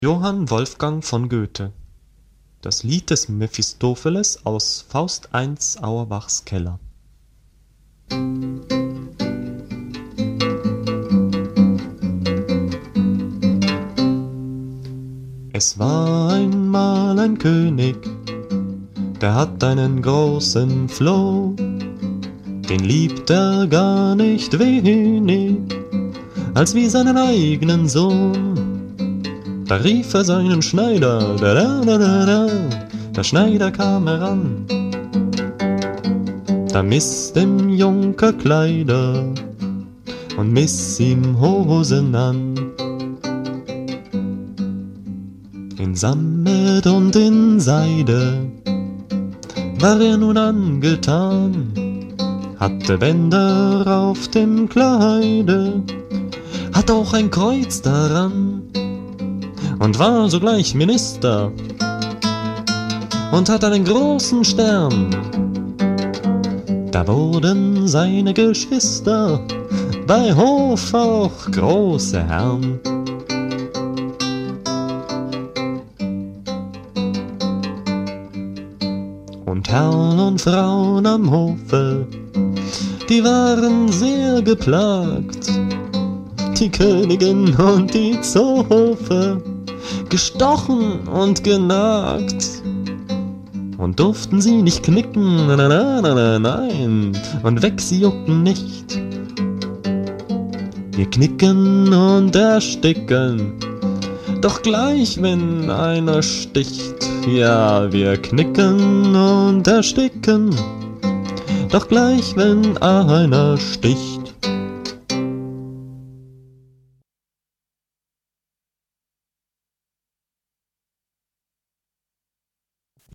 Johann Wolfgang von Goethe. Das Lied des Mephistopheles aus Faust I Auerbachs Keller. Es war einmal ein König, der hat einen großen Floh, den liebt er gar nicht wenig, als wie seinen eigenen Sohn. Da rief er seinen Schneider, da da da da da, der Schneider kam heran. Da miss dem Junker Kleider und miss ihm Hosen an. In Sammet und in Seide war er nun angetan, hatte Bänder auf dem Kleide, hat auch ein Kreuz daran und war sogleich Minister und hat einen großen Stern. Da wurden seine Geschwister bei Hof auch große Herren. Und Herren und Frauen am Hofe, die waren sehr geplagt. Die Königin und die Zofe, gestochen und genagt. Und durften sie nicht knicken, nein, und weg sie juckten nicht. Wir knicken und ersticken, doch gleich wenn einer sticht. Ja, wir knicken und ersticken, doch gleich wenn einer sticht.